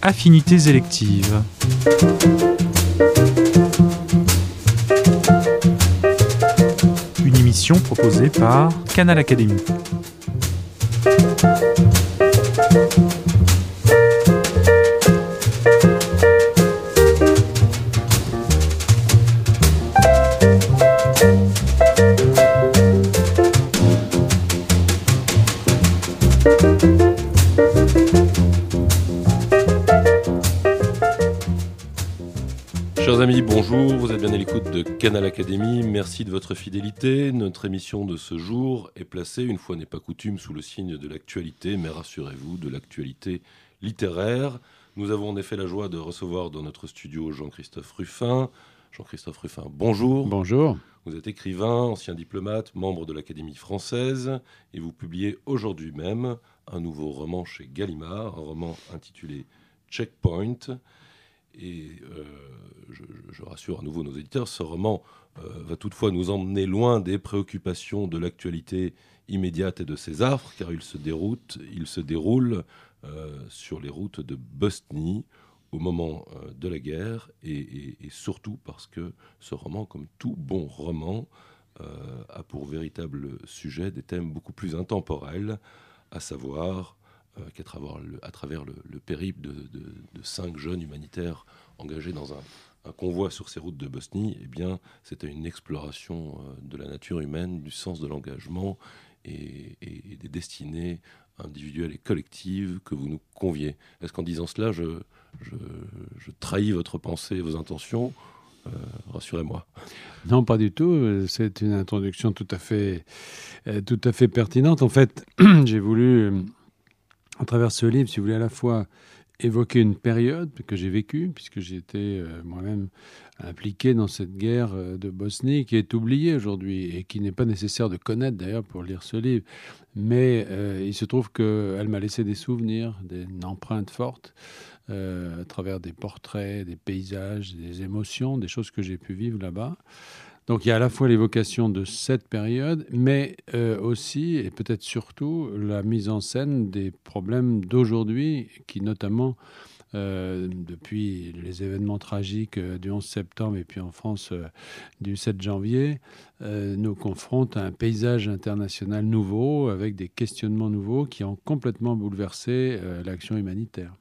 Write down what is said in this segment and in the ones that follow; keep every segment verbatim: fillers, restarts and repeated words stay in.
Affinités électives. Une émission proposée par Canal Académie. Chers amis, bonjour, vous êtes bien à l'écoute de Canal Académie, merci de votre fidélité. Notre émission de ce jour est placée, une fois n'est pas coutume, sous le signe de l'actualité, mais rassurez-vous, de l'actualité littéraire. Nous avons en effet la joie de recevoir dans notre studio Jean-Christophe Rufin. Jean-Christophe Rufin, bonjour. Bonjour. Vous êtes écrivain, ancien diplomate, membre de l'Académie française, et vous publiez aujourd'hui même un nouveau roman chez Gallimard, un roman intitulé Checkpoint. Et euh, je, je rassure à nouveau nos éditeurs, ce roman euh, va toutefois nous emmener loin des préoccupations de l'actualité immédiate et de ses affres, car il se, déroute, il se déroule euh, sur les routes de Bosnie au moment euh, de la guerre, et, et, et surtout parce que ce roman, comme tout bon roman, euh, a pour véritable sujet des thèmes beaucoup plus intemporels, à savoir Euh, qu'à travers le, à travers le, le périple de, de, de cinq jeunes humanitaires engagés dans un, un convoi sur ces routes de Bosnie, eh bien, c'était une exploration euh, de la nature humaine, du sens de l'engagement et, et, et des destinées individuelles et collectives que vous nous conviez. Est-ce qu'en disant cela, je, je, je trahis votre pensée et vos intentions ? Euh, rassurez-moi. Non, pas du tout. C'est une introduction tout à fait, euh, tout à fait pertinente. En fait, j'ai voulu... Euh, à travers ce livre, si vous voulez, à la fois évoquer une période que j'ai vécue, puisque j'ai été euh, moi-même impliqué dans cette guerre euh, de Bosnie, qui est oubliée aujourd'hui et qui n'est pas nécessaire de connaître d'ailleurs pour lire ce livre. Mais euh, il se trouve qu'elle m'a laissé des souvenirs, des, une empreinte forte, euh, à travers des portraits, des paysages, des émotions, des choses que j'ai pu vivre là-bas. Donc il y a à la fois l'évocation de cette période, mais euh, aussi, et peut-être surtout, la mise en scène des problèmes d'aujourd'hui, qui notamment, euh, depuis les événements tragiques euh, du onze septembre et puis en France euh, du sept janvier, euh, nous confrontent à un paysage international nouveau, avec des questionnements nouveaux qui ont complètement bouleversé euh, l'action humanitaire.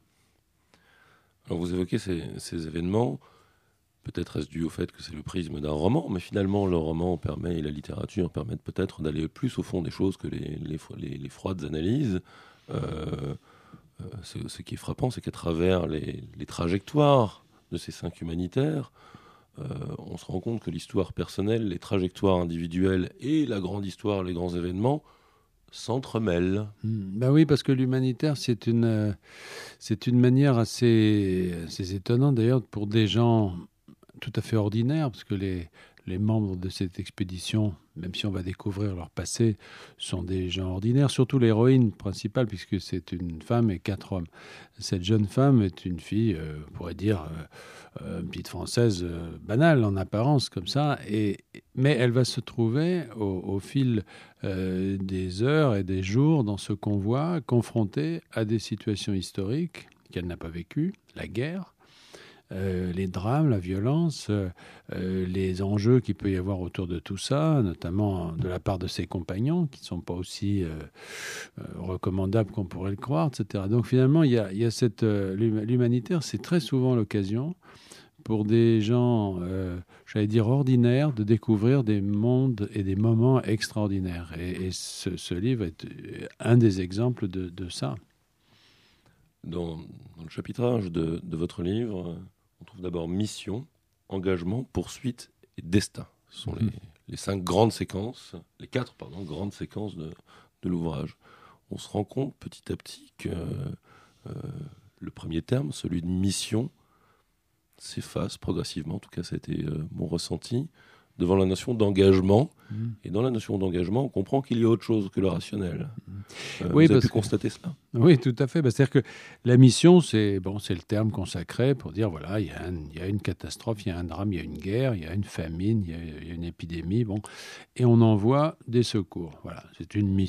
Alors vous évoquez ces, ces événements. Peut-être est-ce dû au fait que c'est le prisme d'un roman, mais finalement le roman permet, et la littérature permettent peut-être d'aller plus au fond des choses que les, les, les, les froides analyses. Euh, euh, c'est, ce qui est frappant, c'est qu'à travers les, les trajectoires de ces cinq humanitaires, euh, on se rend compte que l'histoire personnelle, les trajectoires individuelles et la grande histoire, les grands événements s'entremêlent. Mmh, ben oui, parce que l'humanitaire, c'est une, euh, c'est une manière assez, assez étonnante d'ailleurs pour des gens tout à fait ordinaire, parce que les, les membres de cette expédition, même si on va découvrir leur passé, sont des gens ordinaires, surtout l'héroïne principale, puisque c'est une femme et quatre hommes. Cette jeune femme est une fille, euh, on pourrait dire, euh, une petite française euh, banale en apparence, comme ça, et, mais elle va se trouver au, au fil euh, des heures et des jours dans ce convoi, confrontée à des situations historiques qu'elle n'a pas vécues, la guerre, Euh, les drames, la violence, euh, euh, les enjeux qu'il peut y avoir autour de tout ça, notamment de la part de ses compagnons, qui ne sont pas aussi euh, euh, recommandables qu'on pourrait le croire, et cetera. Donc finalement, il y a, il y a cette, euh, l'humanitaire, c'est très souvent l'occasion pour des gens, euh, j'allais dire ordinaires, de découvrir des mondes et des moments extraordinaires. Et, et ce, ce livre est un des exemples de, de ça. Dans, dans le chapitrage de, de votre livre, on trouve d'abord mission, engagement, poursuite et destin. Ce sont mmh. les, les cinq grandes séquences, les quatre pardon, grandes séquences de, de l'ouvrage. On se rend compte petit à petit que euh, le premier terme, celui de mission, s'efface progressivement, en tout cas ça a été euh, mon ressenti, devant la notion d'engagement. Mmh. Et dans la notion d'engagement, on comprend qu'il y a autre chose que le rationnel. Mmh. Euh, oui, vous avez pu que... constater cela ? Oui, tout à fait. Bah, c'est-à-dire que la mission, c'est, bon, c'est le terme consacré pour dire, voilà, il y, y a une catastrophe, il y a un drame, il y a une guerre, il y a une famine, il y, y a une épidémie, bon, et on envoie des secours. Voilà, c'est une mission.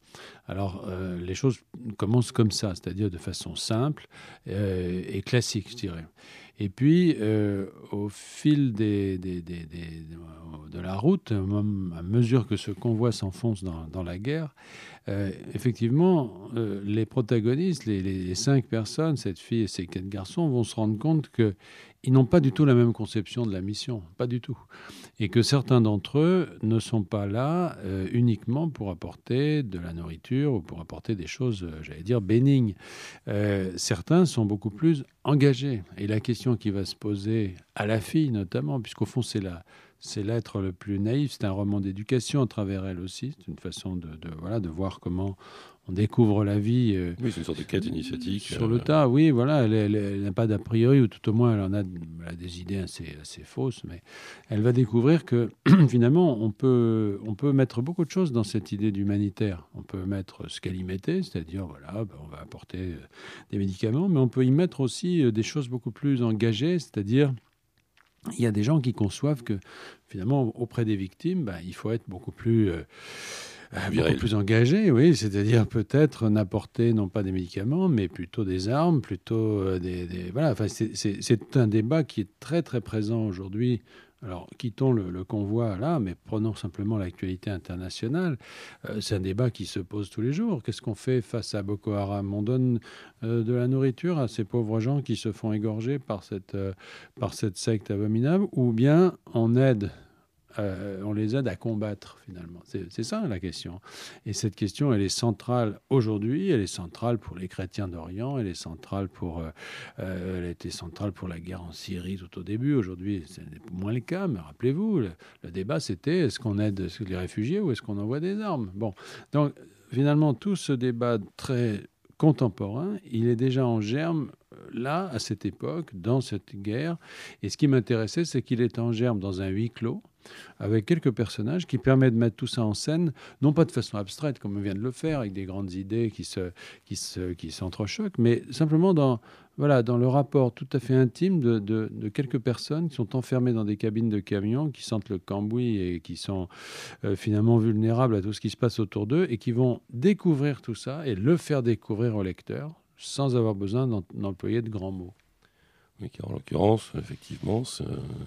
Alors, euh, les choses commencent comme ça, c'est-à-dire de façon simple euh, et classique, je dirais. Et puis, euh, au fil des, des, des, des, de la route, à mesure que ce convoi s'enfonce dans, dans la guerre, euh, effectivement, euh, les protagonistes, les, les cinq personnes, cette fille et ces quatre garçons, vont se rendre compte qu'ils n'ont pas du tout la même conception de la mission, pas du tout. Et que certains d'entre eux ne sont pas là euh, uniquement pour apporter de la nourriture ou pour apporter des choses, euh, j'allais dire, bénignes. Euh, certains sont beaucoup plus engagés. Et la question qui va se poser à la fille notamment, puisqu'au fond c'est la, c'est l'être le plus naïf, c'est un roman d'éducation à travers elle aussi, c'est une façon de, de, voilà, de voir comment on découvre la vie. Euh, oui, c'est une sorte de quête initiatique. Sur le tas, oui, voilà, elle, elle, elle n'a pas d'a priori, ou tout au moins elle en a, elle a des idées assez, assez fausses, mais elle va découvrir que finalement on peut, on peut mettre beaucoup de choses dans cette idée d'humanitaire. On peut mettre ce qu'elle y mettait, c'est-à-dire voilà, ben, on va apporter des médicaments, mais on peut y mettre aussi des choses beaucoup plus engagées, c'est-à-dire il y a des gens qui conçoivent que finalement auprès des victimes, ben, il faut être beaucoup plus... Euh, beaucoup plus engagé, oui, c'est-à-dire peut-être n'apporter non pas des médicaments, mais plutôt des armes, plutôt des... des voilà, enfin, c'est, c'est, c'est un débat qui est très très présent aujourd'hui. Alors, quittons le, le convoi là, mais prenons simplement l'actualité internationale. Euh, c'est un débat qui se pose tous les jours. Qu'est-ce qu'on fait face à Boko Haram ? On donne euh, de la nourriture à ces pauvres gens qui se font égorger par cette, euh, par cette secte abominable, ou bien on aide Euh, on les aide à combattre, finalement. C'est, c'est ça, la question. Et cette question, elle est centrale aujourd'hui, elle est centrale pour les chrétiens d'Orient, elle est centrale pour... Euh, euh, elle était centrale pour la guerre en Syrie tout au début. Aujourd'hui, c'est moins le cas, mais rappelez-vous, le, le débat, c'était est-ce qu'on aide les réfugiés ou est-ce qu'on envoie des armes ? Bon, donc, finalement, tout ce débat très contemporain, il est déjà en germe là, à cette époque, dans cette guerre. Et ce qui m'intéressait, c'est qu'il est en germe dans un huis clos, avec quelques personnages qui permettent de mettre tout ça en scène, non pas de façon abstraite, comme on vient de le faire, avec des grandes idées qui, se, qui, se, qui s'entrechoquent, mais simplement dans, voilà, dans le rapport tout à fait intime de, de, de quelques personnes qui sont enfermées dans des cabines de camions, qui sentent le cambouis et qui sont euh, finalement vulnérables à tout ce qui se passe autour d'eux, et qui vont découvrir tout ça et le faire découvrir au lecteur, sans avoir besoin d'employer de grands mots. Oui, car en l'occurrence, effectivement, c'est...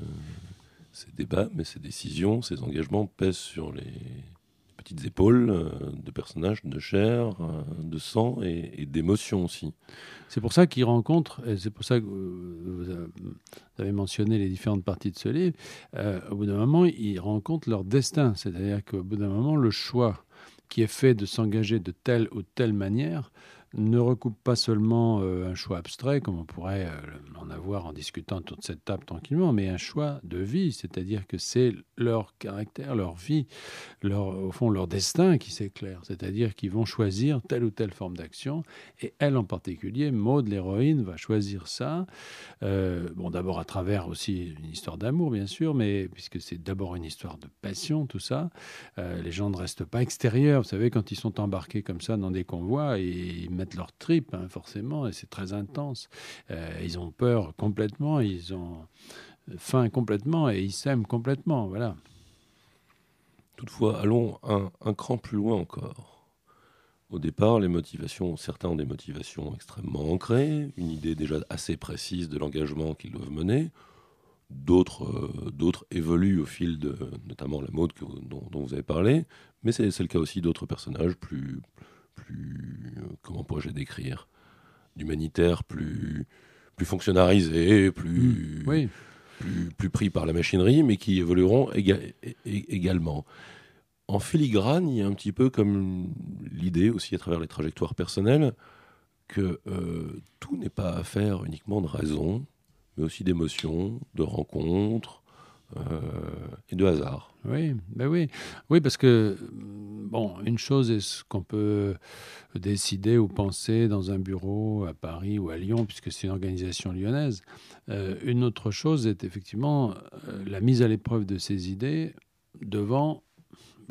ces débats, mais ces décisions, ces engagements pèsent sur les petites épaules euh, de personnages de chair, euh, de sang et, et d'émotion aussi. C'est pour ça qu'ils rencontrent, et c'est pour ça que vous avez mentionné les différentes parties de ce livre, euh, au bout d'un moment, ils rencontrent leur destin. C'est-à-dire qu'au bout d'un moment, le choix qui est fait de s'engager de telle ou telle manière ne recoupe pas seulement euh, un choix abstrait, comme on pourrait euh, en avoir en discutant autour de cette table tranquillement, mais un choix de vie, c'est-à-dire que c'est leur caractère, leur vie, leur, au fond leur destin qui s'éclaire, c'est-à-dire qu'ils vont choisir telle ou telle forme d'action, et elle en particulier, Maud, l'héroïne, va choisir ça, euh, bon d'abord à travers aussi une histoire d'amour bien sûr, mais puisque c'est d'abord une histoire de passion, tout ça, euh, les gens ne restent pas extérieurs, vous savez, quand ils sont embarqués comme ça dans des convois, et ils mettent leur tripes, hein, forcément, et c'est très intense. Euh, ils ont peur complètement, ils ont faim complètement, et ils s'aiment complètement, voilà. Toutefois, allons un, un cran plus loin encore. Au départ, les motivations, certains ont des motivations extrêmement ancrées, une idée déjà assez précise de l'engagement qu'ils doivent mener. D'autres, euh, d'autres évoluent au fil de, notamment la mode que, dont, dont vous avez parlé, mais c'est, c'est le cas aussi d'autres personnages plus... plus, comment pourrais-je les décrire, d'humanitaire, plus, plus fonctionnalisé, plus, mmh, oui. plus, plus pris par la machinerie, mais qui évolueront éga- également. En filigrane, il y a un petit peu comme l'idée aussi à travers les trajectoires personnelles que euh, tout n'est pas affaire uniquement de raison, mais aussi d'émotions, de rencontres euh, et de hasard. Oui, ben oui, oui, parce que bon, une chose est ce qu'on peut décider ou penser dans un bureau à Paris ou à Lyon, puisque c'est une organisation lyonnaise. Euh, une autre chose est effectivement euh, la mise à l'épreuve de ces idées devant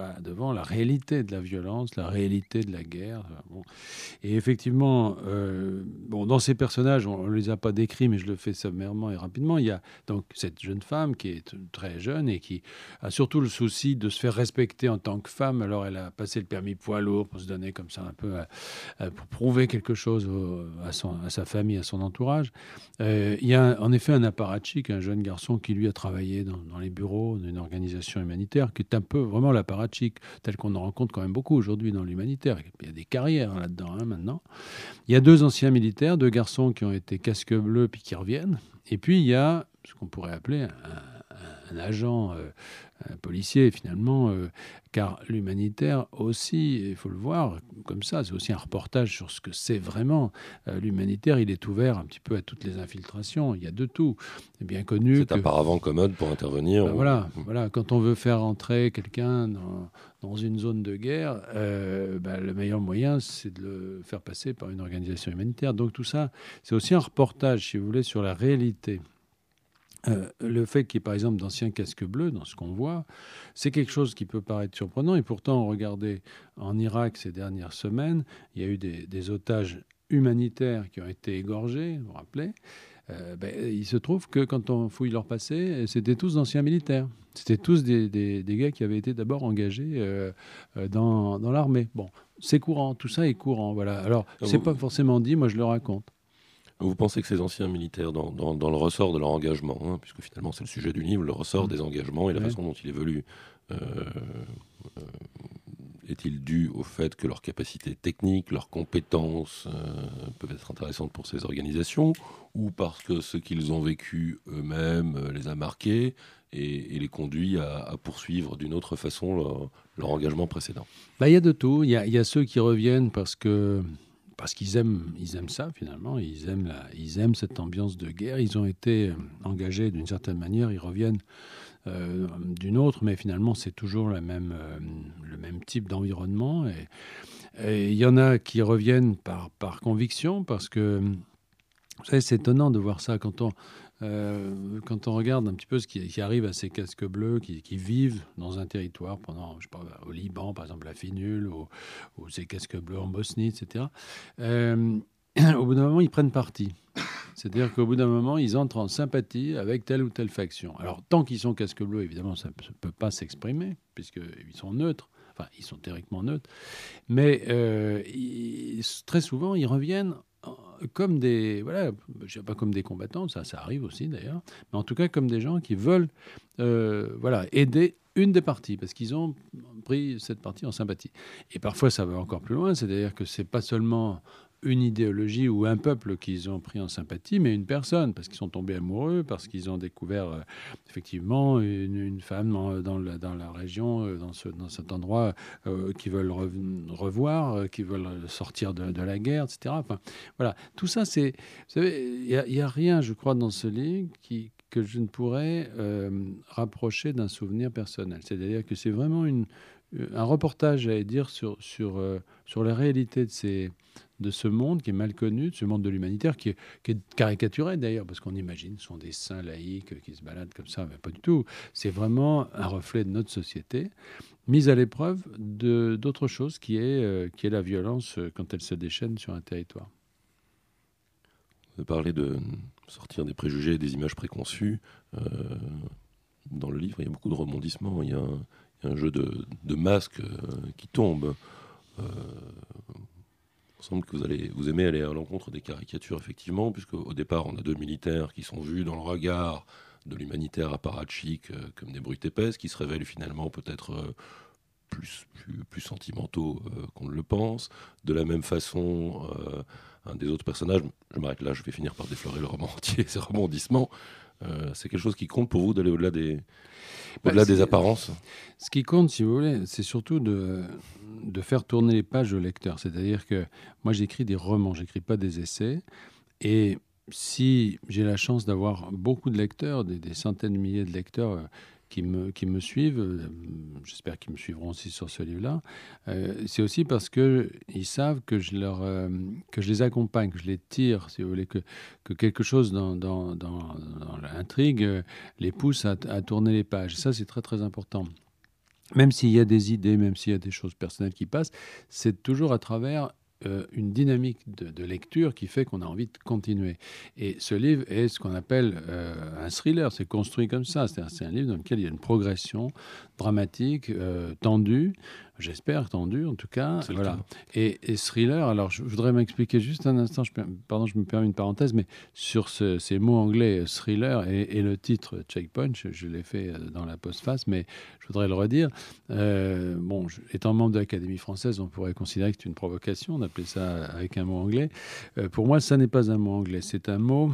bah, devant la réalité de la violence, la réalité de la guerre. Bon. Et effectivement, euh, bon, dans ces personnages, on ne les a pas décrits, mais je le fais sommairement et rapidement. Il y a donc cette jeune femme qui est très jeune et qui a surtout le souci de se faire respecter en tant que femme. Alors elle a passé le permis poids lourd pour se donner comme ça un peu, à, à, pour prouver quelque chose au, à, son, à sa famille, à son entourage. Euh, il y a en effet un apparatchik, un jeune garçon qui lui a travaillé dans, dans les bureaux d'une organisation humanitaire, qui est un peu vraiment l'apparatchik tel qu'on en rencontre quand même beaucoup aujourd'hui dans l'humanitaire. Il y a des carrières là-dedans hein, maintenant. Il y a deux anciens militaires, deux garçons qui ont été casque bleu puis qui reviennent. Et puis il y a ce qu'on pourrait appeler un, un, un agent, euh, un policier finalement, euh, car l'humanitaire aussi, il faut le voir comme ça, c'est aussi un reportage sur ce que c'est vraiment. Euh, l'humanitaire, il est ouvert un petit peu à toutes les infiltrations, il y a de tout. C'est bien connu. C'est que... un paravent commode pour intervenir. Ben ou... voilà, voilà, quand on veut faire entrer quelqu'un dans, dans une zone de guerre, euh, ben, le meilleur moyen, c'est de le faire passer par une organisation humanitaire. Donc tout ça, c'est aussi un reportage, si vous voulez, sur la réalité. Euh, le fait qu'il y ait par exemple d'anciens casques bleus dans ce qu'on voit, c'est quelque chose qui peut paraître surprenant. Et pourtant, regardez, en Irak ces dernières semaines, il y a eu des, des otages humanitaires qui ont été égorgés, vous vous rappelez. Euh, ben, il se trouve que quand on fouille leur passé, c'était tous d'anciens militaires. C'était tous des, des, des gars qui avaient été d'abord engagés euh, dans, dans l'armée. Bon, c'est courant, tout ça est courant. Voilà. Alors, c'est vous... pas forcément dit, moi je le raconte. Vous pensez que ces anciens militaires, dans, dans, dans le ressort de leur engagement, hein, puisque finalement c'est le sujet du livre, le ressort mmh. des engagements et la ouais. façon dont il évolue, euh, euh, est-il dû au fait que leurs capacités techniques, leurs compétences euh, peuvent être intéressantes pour ces organisations, ou parce que ce qu'ils ont vécu eux-mêmes euh, les a marqués et, et les conduit à, à poursuivre d'une autre façon leur, leur engagement précédent? Bah, y a de tout. Il y a, y a ceux qui reviennent parce que... Parce qu'ils aiment, ils aiment ça, finalement. Ils aiment, la, ils aiment cette ambiance de guerre. Ils ont été engagés d'une certaine manière. Ils reviennent euh, d'une autre, mais finalement, c'est toujours la même, euh, le même type d'environnement. Et il y en a qui reviennent par, par conviction, parce que, vous savez, c'est étonnant de voir ça quand on... Euh, quand on regarde un petit peu ce qui, qui arrive à ces casques bleus qui, qui vivent dans un territoire pendant, je sais pas, au Liban, par exemple, la Finule, ou, ou ces casques bleus en Bosnie, et cetera, euh, au bout d'un moment, ils prennent parti. C'est-à-dire qu'au bout d'un moment, ils entrent en sympathie avec telle ou telle faction. Alors, tant qu'ils sont casques bleus, évidemment, ça ne peut pas s'exprimer, puisqu'ils sont neutres. Enfin, ils sont théoriquement neutres. Mais euh, ils, très souvent, ils reviennent comme des, voilà, je sais pas comme des combattants, ça, ça arrive aussi d'ailleurs, mais en tout cas comme des gens qui veulent, euh, voilà, aider une des parties parce qu'ils ont pris cette partie en sympathie. Et parfois ça va encore plus loin, c'est-à-dire que c'est pas seulement une idéologie ou un peuple qu'ils ont pris en sympathie, mais une personne, parce qu'ils sont tombés amoureux, parce qu'ils ont découvert euh, effectivement une, une femme dans, dans, la, dans la région, euh, dans, ce, dans cet endroit, euh, qui veulent re, revoir, euh, qui veulent sortir de, de la guerre, et cetera. Enfin, voilà, tout ça, c'est... Vous savez, il n'y a, a rien, je crois, dans ce livre qui, que je ne pourrais euh, rapprocher d'un souvenir personnel. C'est-à-dire que c'est vraiment une, un reportage, j'allais dire, sur, sur, euh, sur la réalité de ces... de ce monde qui est mal connu, de ce monde de l'humanitaire, qui est, qui est caricaturé d'ailleurs, parce qu'on imagine ce sont des saints laïcs qui se baladent comme ça, mais pas du tout. C'est vraiment un reflet de notre société, mise à l'épreuve de, d'autre chose qui est, euh, qui est la violence quand elle se déchaîne sur un territoire. Vous parlez de sortir des préjugés et des images préconçues. Euh, dans le livre, il y a beaucoup de rebondissements, il y a un, il y a un jeu de, de masques euh, qui tombe. Euh, Il semble que vous, allez, vous aimez aller à l'encontre des caricatures, effectivement, puisque au départ, on a deux militaires qui sont vus dans le regard de l'humanitaire apparatchik euh, comme des brutes épaisses, qui se révèlent finalement peut-être euh, plus, plus, plus sentimentaux euh, qu'on ne le pense. De la même façon, euh, un des autres personnages, je m'arrête là, je vais finir par déflorer le roman entier, ces rebondissements, euh, c'est quelque chose qui compte pour vous d'aller au-delà des... Au-delà bah, des apparences. Ce qui compte, si vous voulez, c'est surtout de, de faire tourner les pages au lecteur. C'est-à-dire que moi, j'écris des romans, j'écris pas des essais. Et si j'ai la chance d'avoir beaucoup de lecteurs, des, des centaines de milliers de lecteurs euh, qui, me, qui me suivent, euh, j'espère qu'ils me suivront aussi sur ce livre-là, euh, c'est aussi parce qu'ils savent que je, leur, euh, que je les accompagne, que je les tire, si vous voulez, que, que quelque chose dans, dans, dans, dans l'intrigue euh, les pousse à, à tourner les pages. Ça, c'est très, très important. même s'il y a des idées, même s'il y a des choses personnelles qui passent, c'est toujours à travers euh, une dynamique de, de lecture qui fait qu'on a envie de continuer. Et ce livre est ce qu'on appelle euh, un thriller, c'est construit comme ça. C'est un, c'est un livre dans lequel il y a une progression dramatique, euh, tendue, j'espère tendue en tout cas. C'est le Voilà. cas. Et, et thriller, alors je, je voudrais m'expliquer juste un instant, je, pardon, je me permets une parenthèse, mais sur ce, ces mots anglais thriller et, et le titre Checkpoint, je, je l'ai fait dans la postface, mais je voudrais le redire. Euh, bon, je, étant membre de l'Académie française, on pourrait considérer que c'est une provocation d'appeler ça avec un mot anglais. Euh, pour moi, ça n'est pas un mot anglais, c'est un mot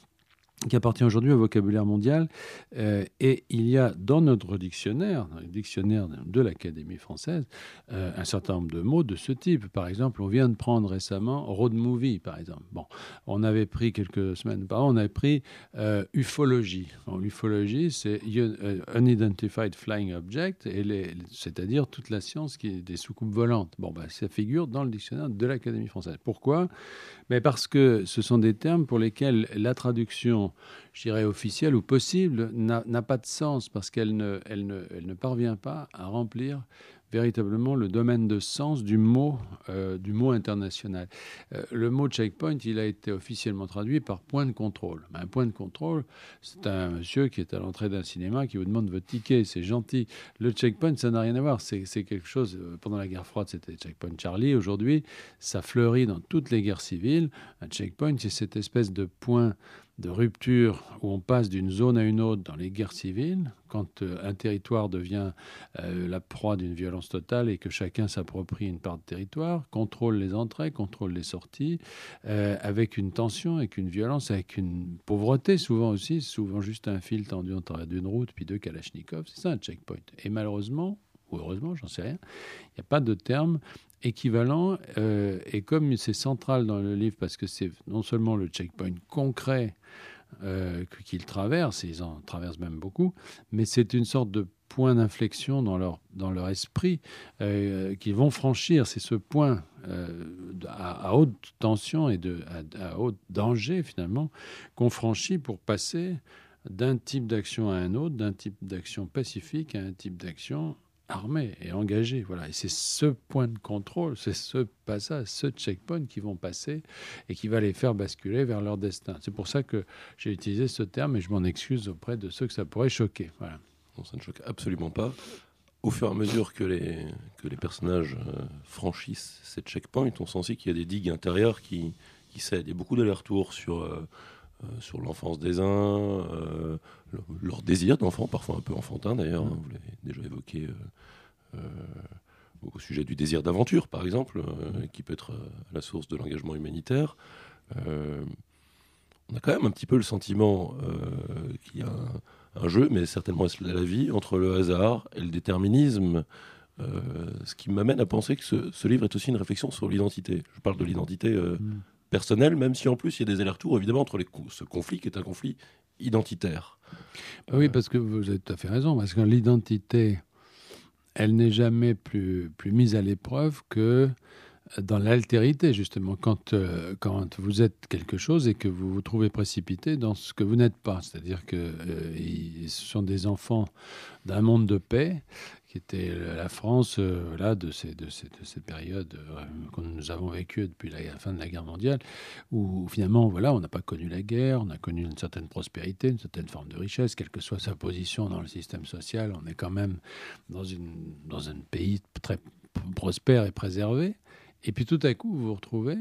qui appartient aujourd'hui au vocabulaire mondial. Euh, et il y a dans notre dictionnaire, dans le dictionnaire de l'Académie française, euh, un certain nombre de mots de ce type. Par exemple, on vient de prendre récemment road movie, par exemple. Bon, on avait pris quelques semaines auparavant, on avait pris euh, ufologie. Bon, l'ufologie, c'est uh, Unidentified Flying Object, et les, c'est-à-dire toute la science qui est des soucoupes volantes. Bon, ben, ça figure dans le dictionnaire de l'Académie française. Pourquoi ? Mais parce que ce sont des termes pour lesquels la traduction, je dirais officielle ou possible, n'a, n'a pas de sens, parce qu'elle ne, elle ne, elle ne parvient pas à remplir véritablement le domaine de sens du mot, euh, du mot international. Euh, le mot checkpoint, il a été officiellement traduit par point de contrôle. Un point de contrôle, c'est un monsieur qui est à l'entrée d'un cinéma qui vous demande votre ticket, c'est gentil. Le checkpoint, ça n'a rien à voir. C'est, c'est quelque chose, euh, pendant la guerre froide, c'était checkpoint Charlie. Aujourd'hui, ça fleurit dans toutes les guerres civiles. Un checkpoint, c'est cette espèce de point de rupture où on passe d'une zone à une autre dans les guerres civiles, quand euh, un territoire devient euh, la proie d'une violence totale et que chacun s'approprie une part de territoire, contrôle les entrées, contrôle les sorties, euh, avec une tension, avec une violence, avec une pauvreté souvent aussi, souvent juste un fil tendu en travers d'une route, puis deux kalachnikovs, c'est ça un checkpoint. Et malheureusement, ou heureusement, j'en sais rien, il n'y a pas de terme équivalent, euh, et comme c'est central dans le livre, parce que c'est non seulement le checkpoint concret euh, qu'ils traversent, et ils en traversent même beaucoup, mais c'est une sorte de point d'inflexion dans leur, dans leur esprit euh, qu'ils vont franchir. C'est ce point euh, à, à haute tension et de, à, à haut danger, finalement, qu'on franchit pour passer d'un type d'action à un autre, d'un type d'action pacifique à un type d'action armés et engagés. Voilà. Et c'est ce point de contrôle, c'est ce passage, ce checkpoint qui vont passer et qui va les faire basculer vers leur destin. C'est pour ça que j'ai utilisé ce terme et je m'en excuse auprès de ceux que ça pourrait choquer. Voilà. Non, ça ne choque absolument pas. Au fur et à mesure que les, que les personnages euh, franchissent ces checkpoints, on sent aussi qu'il y a des digues intérieures qui, qui cèdent. Il y a beaucoup d'allers-retours sur... Euh, Euh, sur l'enfance des uns, euh, le, leur désir d'enfant, parfois un peu enfantin d'ailleurs, hein, vous l'avez déjà évoqué euh, euh, au sujet du désir d'aventure par exemple, euh, qui peut être à la source de l'engagement humanitaire. Euh, on a quand même un petit peu le sentiment euh, qu'il y a un, un jeu, mais certainement est-ce la vie, entre le hasard et le déterminisme, euh, ce qui m'amène à penser que ce, ce livre est aussi une réflexion sur l'identité. Je parle de l'identité euh, mmh. personnel, même si en plus il y a des allers-retours évidemment entre les, ce conflit qui est un conflit identitaire. Oui, parce que vous avez tout à fait raison, parce que l'identité, elle n'est jamais plus, plus mise à l'épreuve que dans l'altérité, justement, quand, euh, quand vous êtes quelque chose et que vous vous trouvez précipité dans ce que vous n'êtes pas. C'est-à-dire que euh, ils, ce sont des enfants d'un monde de paix, qui était la France euh, là, de, ces, de, ces, de ces périodes euh, que nous avons vécues depuis la, la fin de la guerre mondiale, où finalement, voilà, on n'a pas connu la guerre, on a connu une certaine prospérité, une certaine forme de richesse, quelle que soit sa position dans le système social, on est quand même dans, une, dans un pays très prospère et préservé. Et puis tout à coup, vous vous retrouvez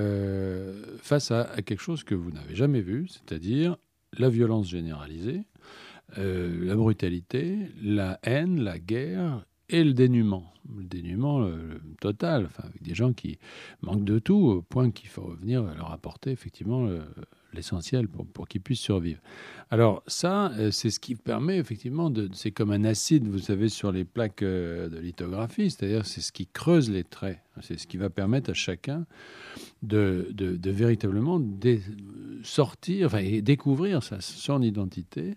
euh, face à, à quelque chose que vous n'avez jamais vu, c'est-à-dire la violence généralisée, euh, la brutalité, la haine, la guerre et le dénuement. Le dénuement le, le total, enfin, avec des gens qui manquent de tout, au point qu'il faut venir leur apporter effectivement le, l'essentiel pour, pour qu'ils puissent survivre. Alors ça, c'est ce qui permet effectivement, de, c'est comme un acide, vous savez, sur les plaques de lithographie, c'est-à-dire c'est ce qui creuse les traits, c'est ce qui va permettre à chacun de, de, de véritablement dé, sortir, enfin, et découvrir sa, son identité.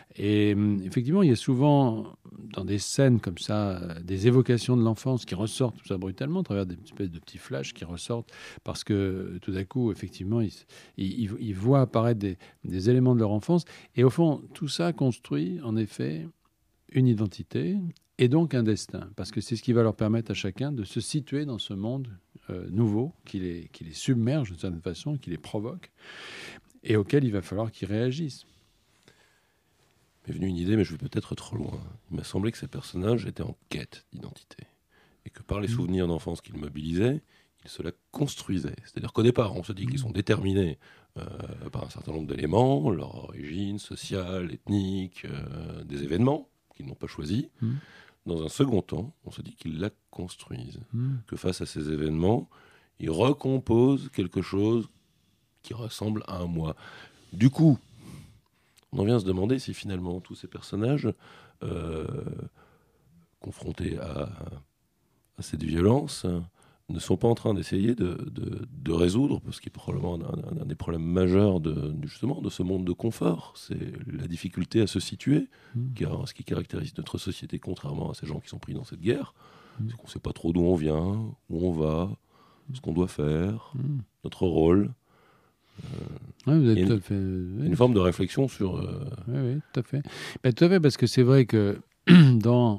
Et effectivement, il y a souvent, dans des scènes comme ça, des évocations de l'enfance qui ressortent tout ça brutalement, à travers des espèces de petits flashs qui ressortent, parce que tout à coup, effectivement, ils, ils, ils voient apparaître des, des éléments de leur enfance. Et au fond, tout ça construit, en effet, une identité, et donc un destin, parce que c'est ce qui va leur permettre à chacun de se situer dans ce monde euh, nouveau, qui les, qui les submerge d'une certaine façon, qui les provoque, et auquel il va falloir qu'ils réagissent. M'est venue une idée, mais je vais peut-être trop loin. Il m'a semblé que ces personnages étaient en quête d'identité, et que par les Mmh. souvenirs d'enfance qu'ils mobilisaient, ils se la construisaient. C'est-à-dire qu'au départ, on se dit qu'ils sont déterminés euh, par un certain nombre d'éléments, leur origine sociale, ethnique, euh, des événements qu'ils n'ont pas choisis. Mmh. Dans un second temps, on se dit qu'ils la construisent, Mmh. que face à ces événements, ils recomposent quelque chose qui ressemble à un moi. Du coup, on en vient à se demander si finalement tous ces personnages euh, confrontés à, à cette violence ne sont pas en train d'essayer de, de, de résoudre, parce qu'il est probablement un, un, un des problèmes majeurs de, justement, de ce monde de confort, c'est la difficulté à se situer, Mmh. car ce qui caractérise notre société, contrairement à ces gens qui sont pris dans cette guerre, Mmh. c'est qu'on ne sait pas trop d'où on vient, où on va, ce qu'on doit faire, Mmh. notre rôle. Ouais, vous êtes Il y a tout une- à fait... oui. Une forme de réflexion sur... euh, Oui, oui, tout à fait. Ben, tout à fait, parce que c'est vrai que dans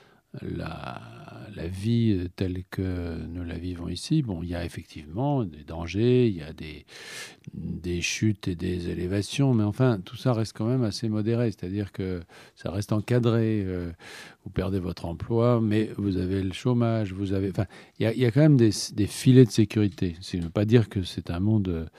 la, la vie telle que nous la vivons ici, bon, il y a effectivement des dangers, il y a des, des chutes et des élévations, mais enfin, tout ça reste quand même assez modéré, c'est-à-dire que ça reste encadré. euh, vous perdez votre emploi, mais vous avez le chômage, vous avez... Enfin, il y a, il y a quand même des, des filets de sécurité. Ça ne veut pas dire que c'est un monde euh,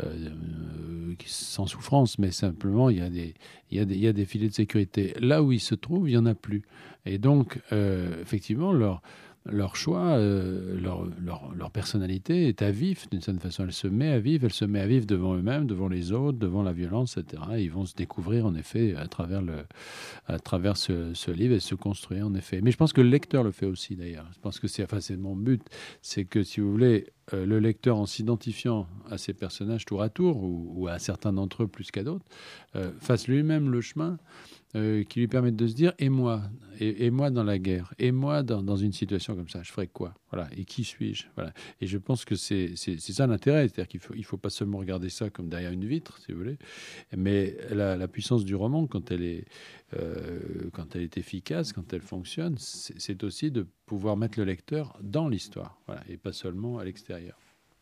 euh, qui- sans souffrance, mais simplement, il y, a des, il, y a des, il y a des filets de sécurité. Là où ils se trouvent, il n'y en a plus. Et donc, euh, effectivement, leur, leur choix, euh, leur, leur, leur personnalité est à vif, d'une certaine façon. Elle se met à vivre, elle se met à vivre devant eux-mêmes, devant les autres, devant la violence, et cetera. Et ils vont se découvrir, en effet, à travers, le, à travers ce, ce livre et se construire, en effet. Mais je pense que le lecteur le fait aussi, d'ailleurs. Je pense que c'est, enfin, c'est mon but, c'est que, si vous voulez, euh, le lecteur, en s'identifiant à ces personnages tour à tour, ou, ou à certains d'entre eux plus qu'à d'autres, euh, fasse lui-même le chemin euh, qui lui permettent de se dire, et moi, et, et moi dans la guerre, et moi dans, dans une situation comme ça, je ferais quoi, voilà, et qui suis-je, voilà. Et je pense que c'est, c'est, c'est ça l'intérêt, c'est-à-dire qu'il faut, il faut pas seulement regarder ça comme derrière une vitre, si vous voulez, mais la, la puissance du roman, quand elle est, euh, quand elle est efficace, quand elle fonctionne, c'est, c'est aussi de pouvoir mettre le lecteur dans l'histoire, voilà, et pas seulement à l'extérieur.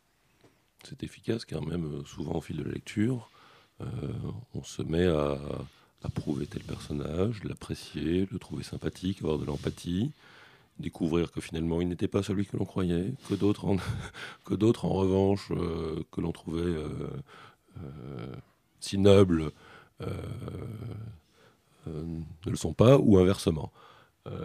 C'est efficace car même euh, souvent au fil de la lecture, euh, on se met à approuver tel personnage, l'apprécier, le trouver sympathique, avoir de l'empathie, découvrir que finalement il n'était pas celui que l'on croyait, que d'autres en, que d'autres en revanche euh, que l'on trouvait euh, euh, si nobles euh, euh, ne le sont pas, ou inversement. Euh,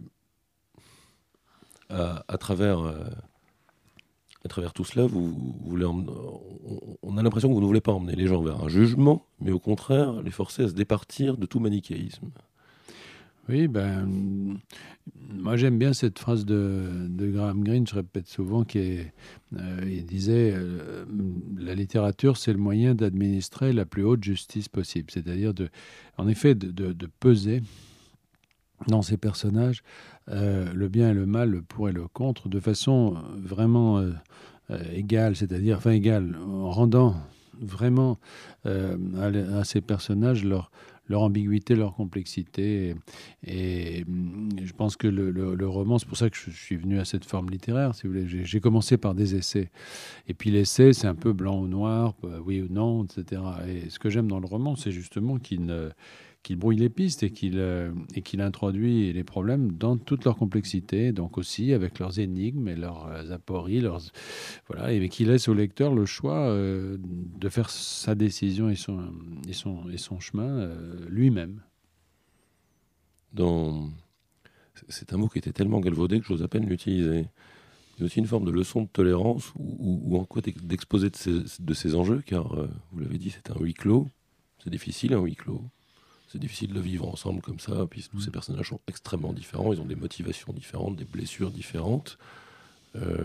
à, à travers... euh, À travers tout cela, vous, vous voulez emmener- on, on a l'impression que vous ne voulez pas emmener les gens vers un jugement, mais au contraire, les forcer à se départir de tout manichéisme. Oui, ben, moi j'aime bien cette phrase de, de Graham Greene, je répète souvent, qui est, euh, il disait euh, la littérature c'est le moyen d'administrer la plus haute justice possible, c'est-à-dire de, en effet de, de, de peser dans ces personnages euh, le bien et le mal, le pour et le contre, de façon vraiment euh, euh, égale, c'est-à-dire, enfin égale, en rendant vraiment euh, à, à ces personnages leur leur ambiguïté, leur complexité. Et, et je pense que le, le, le roman, c'est pour ça que je suis venu à cette forme littéraire, si vous voulez. J'ai, j'ai commencé par des essais. Et puis l'essai, c'est un peu blanc ou noir, oui ou non, et cetera. Et ce que j'aime dans le roman, c'est justement qu'il ne... qu'il brouille les pistes et qu'il, euh, et qu'il introduit les problèmes dans toute leur complexité, donc aussi avec leurs énigmes et leurs euh, apories, leurs, voilà, et qu'il laisse au lecteur le choix euh, de faire sa décision et son, et son, et son chemin euh, lui-même. Dans... C'est un mot qui était tellement galvaudé que j'ose à peine l'utiliser. Il y a aussi une forme de leçon de tolérance ou, ou, ou en quoi d'exposer de ces, de ces enjeux, car euh, vous l'avez dit, c'est un huis clos. C'est difficile un huis clos. C'est difficile de vivre ensemble comme ça, puis tous ces personnages sont extrêmement différents, ils ont des motivations différentes, des blessures différentes. Euh...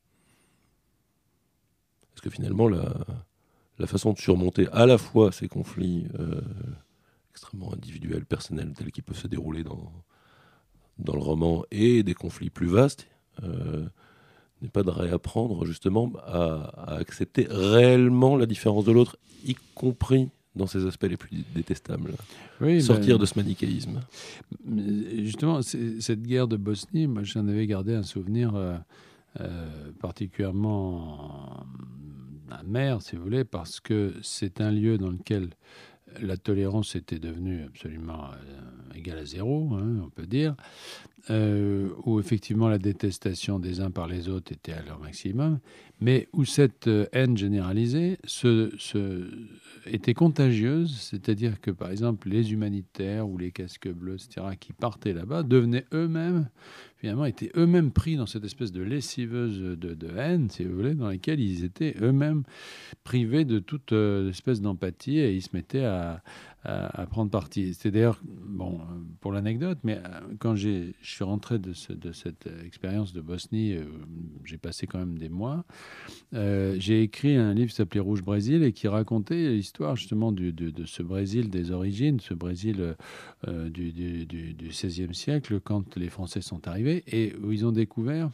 Est-ce que finalement, la, la façon de surmonter à la fois ces conflits euh, extrêmement individuels, personnels, tels qu'ils peuvent se dérouler dans, dans le roman, et des conflits plus vastes, euh, n'est pas de réapprendre justement à, à accepter réellement la différence de l'autre, y compris dans ses aspects les plus détestables. Oui, Sortir ben, de ce manichéisme. Justement, cette guerre de Bosnie, moi j'en avais gardé un souvenir euh, euh, particulièrement amer, si vous voulez, parce que c'est un lieu dans lequel la tolérance était devenue absolument euh, égale à zéro, hein, on peut dire, euh, où effectivement la détestation des uns par les autres était à leur maximum, mais où cette euh, haine généralisée se, se, était contagieuse, c'est-à-dire que par exemple les humanitaires ou les casques bleus, et cetera, qui partaient là-bas, devenaient eux-mêmes, finalement, étaient eux-mêmes pris dans cette espèce de lessiveuse de, de haine, si vous voulez, dans laquelle ils étaient eux-mêmes privés de toute euh, espèce d'empathie et ils se mettaient à, à, à prendre parti. C'était d'ailleurs, bon, pour l'anecdote, mais quand j'ai, je suis rentré de, ce, de cette expérience de Bosnie, euh, j'ai passé quand même des mois, euh, j'ai écrit un livre qui s'appelait Rouge Brésil et qui racontait l'histoire justement du, de, de ce Brésil des origines, ce Brésil euh, du, du, du, du seizième siècle, quand les Français sont arrivés et où ils ont découvert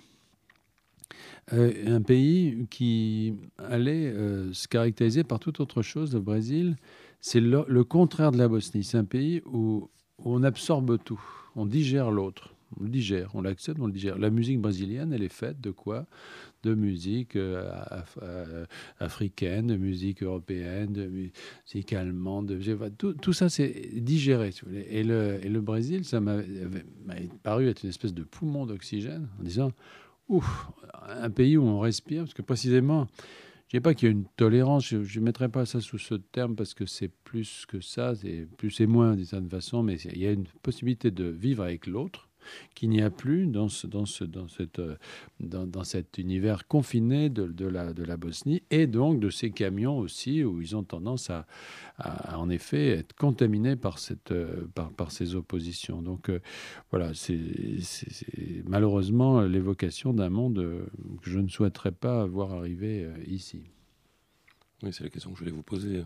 Euh, un pays qui allait euh, se caractériser par toute autre chose. Le Brésil, c'est le, le contraire de la Bosnie. C'est un pays où, où on absorbe tout. On digère l'autre. On le digère, on l'accepte, on le digère. La musique brésilienne, elle est faite de quoi ? De musique euh, af- euh, africaine, de musique européenne, de musique allemande. De... Tout, tout ça, c'est digéré. Si vous voulez. Et, le, et le Brésil, ça m'a, m'a paru être une espèce de poumon d'oxygène en disant... Ouf, un pays où on respire, parce que précisément, je ne dis pas qu'il y a une tolérance, je ne mettrai pas ça sous ce terme parce que c'est plus que ça, c'est plus et moins d'une certaine façon, mais il y a une possibilité de vivre avec l'autre qu'il n'y a plus dans, ce, dans, ce, dans, cette, dans, dans cet univers confiné de, de, la, de la Bosnie et donc de ces camions aussi où ils ont tendance à, à, à en effet être contaminés par, cette, par, par ces oppositions. Donc euh, voilà, c'est, c'est, c'est malheureusement l'évocation d'un monde que je ne souhaiterais pas voir arriver euh, ici. Oui, c'est la question que je voulais vous poser.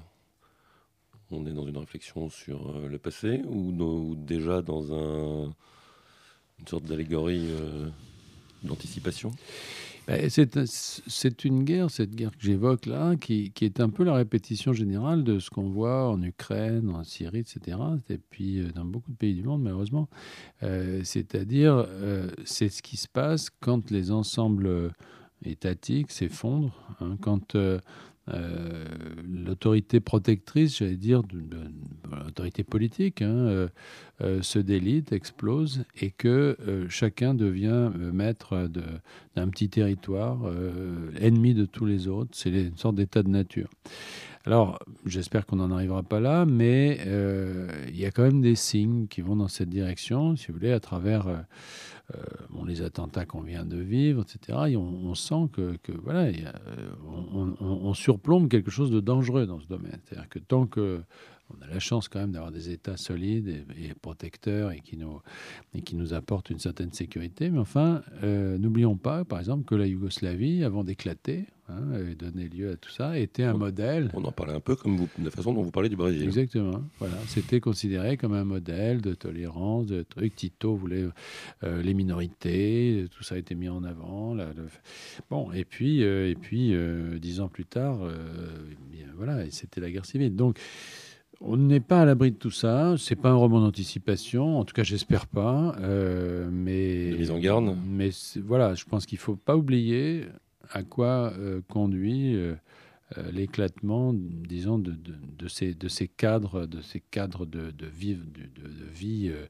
On est dans une réflexion sur euh, le passé ou, no, ou déjà dans un... une sorte d'allégorie euh, d'anticipation? Ben, c'est, c'est une guerre, cette guerre que j'évoque là, qui, qui est un peu la répétition générale de ce qu'on voit en Ukraine, en Syrie, et cetera. Et puis euh, dans beaucoup de pays du monde, malheureusement. Euh, c'est-à-dire, euh, c'est ce qui se passe quand les ensembles étatiques s'effondrent, hein, quand... Euh, Euh, l'autorité protectrice, j'allais dire, de, de, de l'autorité politique, hein, euh, euh, se délite, explose, et que euh, chacun devient euh, maître de, d'un petit territoire, euh, ennemi de tous les autres. C'est une sorte d'état de nature. Alors, j'espère qu'on n'en arrivera pas là, mais euh, il y a quand même des signes qui vont dans cette direction, si vous voulez, à travers euh, euh, bon, les attentats qu'on vient de vivre, et cetera. Et on, on sent que, que voilà, y a, on, on, on surplombe quelque chose de dangereux dans ce domaine. C'est-à-dire que tant que on a la chance quand même d'avoir des États solides et, et protecteurs et qui, nous, et qui nous apportent une certaine sécurité. Mais enfin, euh, n'oublions pas, par exemple, que la Yougoslavie, avant d'éclater, hein, et donner lieu à tout ça, était un on, modèle. On en parlait un peu comme vous, de la façon dont vous parlez du Brésil. Exactement. Voilà, c'était considéré comme un modèle de tolérance, de trucs. Tito voulait euh, les minorités, tout ça a été mis en avant. Là, le... Bon, et puis, euh, et puis euh, dix ans plus tard, euh, bien, voilà, et c'était la guerre civile. Donc, on n'est pas à l'abri de tout ça. C'est pas un roman d'anticipation. En tout cas, j'espère pas. Euh, mais de mise en garde. Mais voilà, je pense qu'il faut pas oublier à quoi euh, conduit euh, euh, l'éclatement, disons, de, de, de, ces, de ces cadres, de ces cadres de, de vie, de, de vie euh,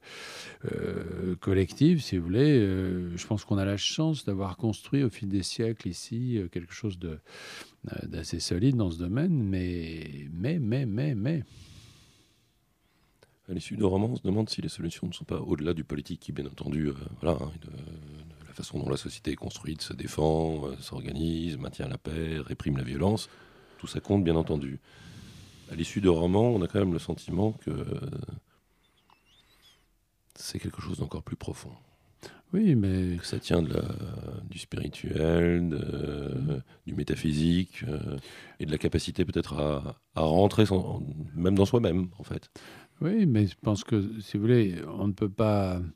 euh, collective, si vous voulez. Euh, je pense qu'on a la chance d'avoir construit au fil des siècles ici euh, quelque chose de, euh, d'assez solide dans ce domaine. Mais, mais, mais, mais, mais. À l'issue de roman, on se demande si les solutions ne sont pas au-delà du politique qui, bien entendu, euh, voilà, hein, de, de la façon dont la société est construite, se défend, euh, s'organise, maintient la paix, réprime la violence. Tout ça compte, bien entendu. À l'issue de roman, on a quand même le sentiment que euh, c'est quelque chose d'encore plus profond. Oui, mais... Que ça tient de la, du spirituel, de, euh, du métaphysique, euh, et de la capacité peut-être à, à rentrer sans, même dans soi-même, en fait. Oui, mais je pense que, si vous voulez, on ne peut pas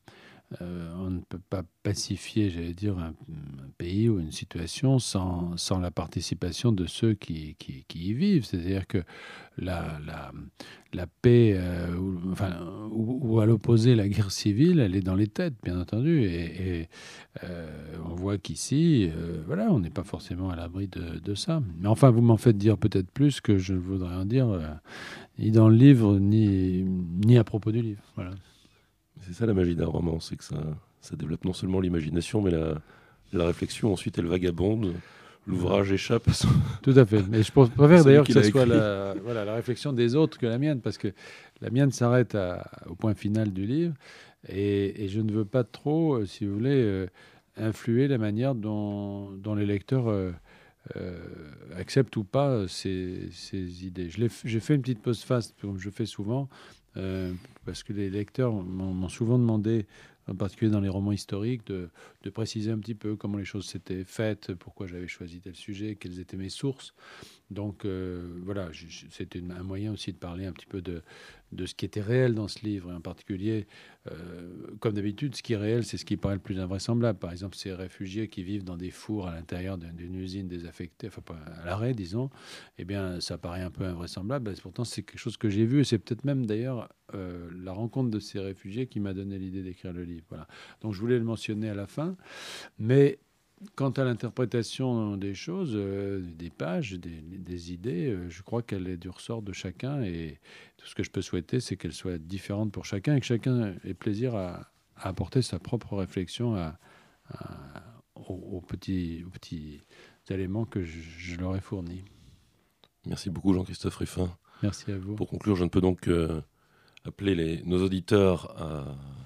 euh, on ne peut pas pacifier, j'allais dire, un, un pays ou une situation sans, sans la participation de ceux qui, qui, qui y vivent. C'est-à-dire que la, la, la paix, euh, ou, enfin, ou, ou à l'opposé, la guerre civile, elle est dans les têtes, bien entendu. Et, et euh, on voit qu'ici, euh, voilà, on n'est pas forcément à l'abri de, de ça. Mais enfin, vous m'en faites dire peut-être plus que je voudrais en dire, euh, ni dans le livre, ni, ni à propos du livre. Voilà. C'est ça la magie d'un roman, c'est que ça, ça développe non seulement l'imagination, mais la, la réflexion. Ensuite, elle vagabonde, l'ouvrage échappe à son... Tout à fait. Mais je préfère d'ailleurs que ce ce soit la, voilà, la réflexion des autres que la mienne, parce que la mienne s'arrête à, au point final du livre, et, et je ne veux pas trop, euh, si vous voulez, euh, influer la manière dont, dont les lecteurs euh, euh, acceptent ou pas ces, ces idées. Je l'ai, j'ai fait une petite postface, comme je fais souvent, euh, parce que les lecteurs m'ont, m'ont souvent demandé, en particulier dans les romans historiques, de, de préciser un petit peu comment les choses s'étaient faites, pourquoi j'avais choisi tel sujet, quelles étaient mes sources. Donc euh, voilà, c'était un moyen aussi de parler un petit peu de, de ce qui était réel dans ce livre, et en particulier, euh, comme d'habitude, ce qui est réel, c'est ce qui paraît le plus invraisemblable. Par exemple, ces réfugiés qui vivent dans des fours à l'intérieur d'une usine désaffectée, enfin pas à l'arrêt, disons, eh bien, ça paraît un peu invraisemblable. Pourtant, c'est quelque chose que j'ai vu, et c'est peut-être même d'ailleurs euh, la rencontre de ces réfugiés qui m'a donné l'idée d'écrire le livre. Voilà. Donc, je voulais le mentionner à la fin, mais quant à l'interprétation des choses, euh, des pages, des, des idées, euh, je crois qu'elle est du ressort de chacun, et tout ce que je peux souhaiter, c'est qu'elle soit différente pour chacun et que chacun ait plaisir à, à apporter sa propre réflexion à, à, aux, aux, petits, aux petits éléments que je, je leur ai fournis. Merci beaucoup Jean-Christophe Ruffin. Merci à vous. Pour conclure, je ne peux donc euh, appeler les, nos auditeurs à,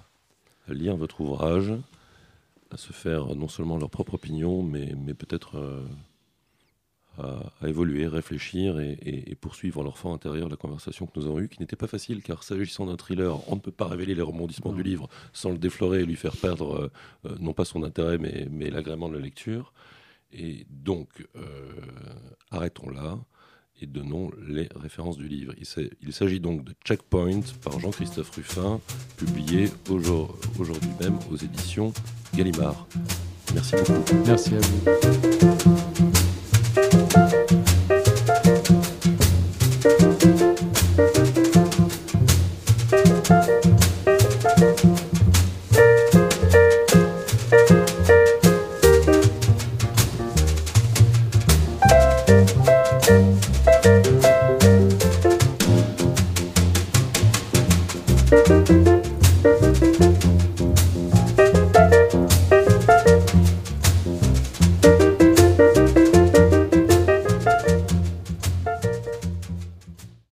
à lire votre ouvrage, à se faire non seulement leur propre opinion, mais, mais peut-être euh, à, à évoluer, réfléchir et, et, et poursuivre leur fort intérieur la conversation que nous avons eue, qui n'était pas facile, car s'agissant d'un thriller, on ne peut pas révéler les rebondissements non. du livre sans le déflorer et lui faire perdre, euh, non pas son intérêt, mais, mais l'agrément de la lecture. Et donc, euh, arrêtons là et donnons les références du livre. Il s'agit donc de Checkpoint par Jean-Christophe Ruffin, publié aujourd'hui même aux éditions Gallimard. Merci beaucoup. Merci à vous.